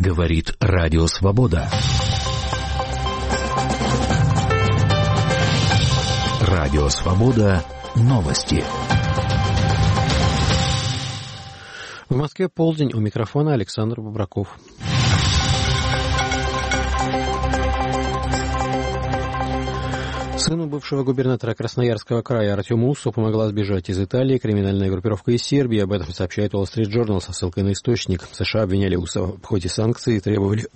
Говорит Радио Свобода. Радио Свобода. Новости. В Москве полдень. У микрофона Александр Бобраков. Сыну бывшего губернатора Красноярского края Артему Уссу помогла сбежать из Италии криминальная группировка из Сербии. Об этом сообщает Wall Street Journal со ссылкой на источник. США обвиняли Усса в обходе санкций и требовали...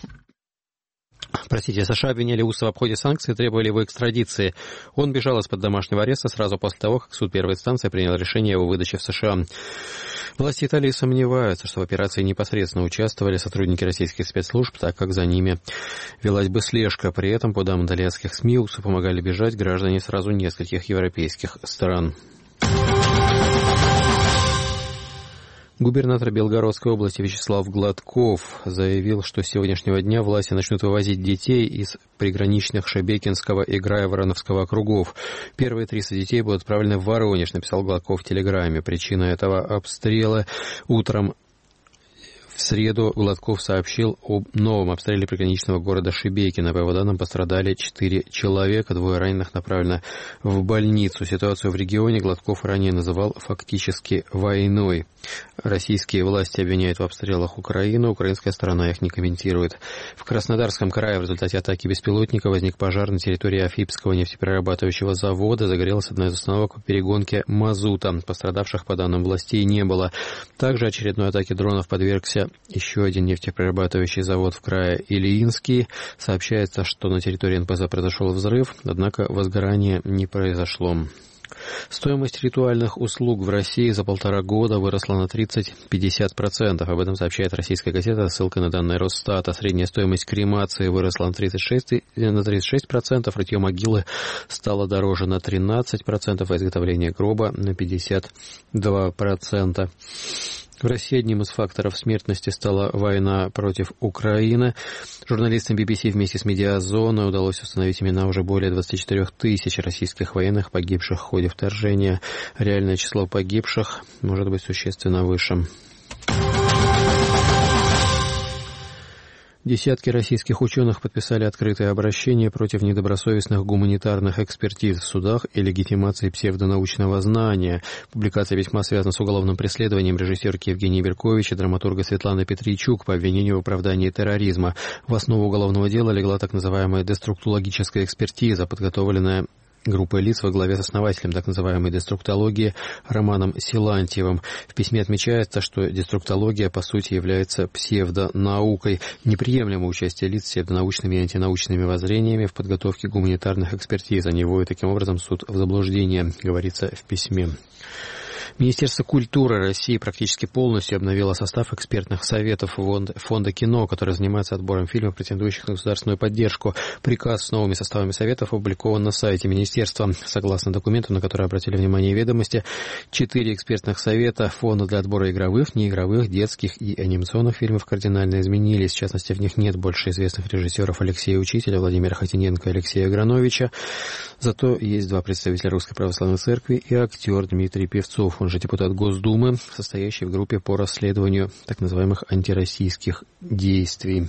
США обвиняли Усса в обходе санкций и требовали его экстрадиции. Он бежал из-под домашнего ареста сразу после того, как суд первой инстанции принял решение о его выдаче в США. Власти Италии сомневаются, что в операции непосредственно участвовали сотрудники российских спецслужб, так как за ними велась бы слежка. При этом, по данным итальянских СМИ, Уссу помогали бежать граждане сразу нескольких европейских стран. Губернатор Белгородской области Вячеслав Гладков заявил, что с сегодняшнего дня власти начнут вывозить детей из приграничных Шебекинского и Грайвороновского округов. Первые 300 детей будут отправлены в Воронеж, написал Гладков в Телеграме. Причина этого обстрела: утром в среду Гладков сообщил о новом обстреле приграничного города Шебекино. По его данным, пострадали 4 человека, 2 раненых направлены в больницу. Ситуацию в регионе Гладков ранее называл фактически войной. Российские власти обвиняют в обстрелах Украину, украинская сторона их не комментирует. В Краснодарском крае в результате атаки беспилотника возник пожар на территории Афипского нефтеперерабатывающего завода. Загорелась одна из установок по перегонке мазута. Пострадавших, по данным властей, не было. Также очередной атаке дронов подвергся еще один нефтеперерабатывающий завод в крае Ильинский. Сообщается, что на территории НПЗ произошел взрыв, однако возгорания не произошло. Стоимость ритуальных услуг в России за 1,5 года выросла на 30-50%. Об этом сообщает российская газета с ссылкой на данные Росстата. Средняя стоимость кремации выросла на 36%, рытье могилы стало дороже на 13%, а изготовление гроба на 52%. В России одним из факторов смертности стала война против Украины. Журналистам BBC вместе с Медиазоной удалось установить имена уже более 24 тысяч российских военных, погибших в ходе вторжения. Реальное число погибших может быть существенно выше. Десятки российских ученых подписали открытое обращение против недобросовестных гуманитарных экспертиз в судах и легитимации псевдонаучного знания. Публикация весьма связана с уголовным преследованием режиссерки Евгении Беркович и драматурга Светланы Петричук по обвинению в оправдании терроризма. В основу уголовного дела легла так называемая деструктологическая экспертиза, подготовленная группой лиц во главе с основателем так называемой деструктологии Романом Силантьевым. В письме отмечается, что деструктология по сути является псевдонаукой. Неприемлемо участие лиц с псевдонаучными и антинаучными воззрениями в подготовке гуманитарных экспертиз. Они вводят таким образом суд в заблуждение, говорится в письме. Министерство культуры России практически полностью обновило состав экспертных советов Фонда кино, который занимается отбором фильмов, претендующих на государственную поддержку. Приказ с новыми составами советов опубликован на сайте министерства. Согласно документу, на который обратили внимание ведомости, 4 экспертных совета Фонда для отбора игровых, неигровых, детских и анимационных фильмов кардинально изменились. В частности, в них нет больше известных режиссеров Алексея Учителя, Владимира Хотиненко и Алексея Аграновича. Зато есть 2 представителя Русской Православной Церкви и актер Дмитрий Певцов, он же депутат Госдумы, состоящий в группе по расследованию так называемых антироссийских действий.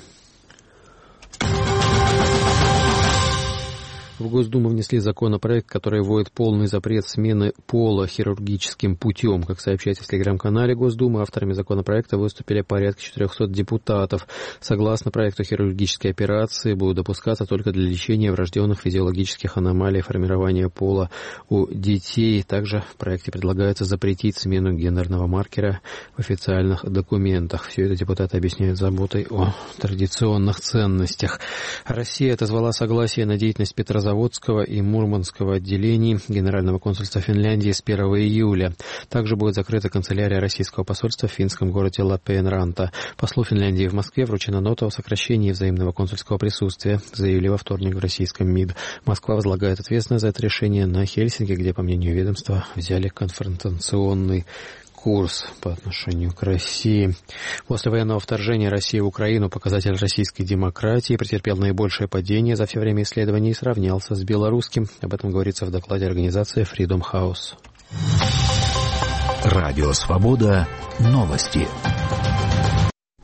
В Госдуму внесли законопроект, который вводит полный запрет смены пола хирургическим путем. Как сообщается в телеграм-канале Госдумы, авторами законопроекта выступили порядка 400 депутатов. Согласно проекту, хирургические операции будут допускаться только для лечения врожденных физиологических аномалий формирования пола у детей. Также в проекте предлагается запретить смену гендерного маркера в официальных документах. Все это депутаты объясняют заботой о традиционных ценностях. Россия отозвала согласие на деятельность Петрозаводского и Мурманского отделений Генерального консульства Финляндии с 1 июля. Также будет закрыта канцелярия российского посольства в финском городе Лаппенранта. Послу Финляндии в Москве вручена нота о сокращении взаимного консульского присутствия, заявили во вторник в российском МИД. Москва возлагает ответственность за это решение на Хельсинки, где, по мнению ведомства, взяли конфронтационный курс по отношению к России. После военного вторжения России в Украину показатель российской демократии претерпел наибольшее падение за все время исследований и сравнялся с белорусским. Об этом говорится в докладе организации Freedom House. Радио Свобода. Новости.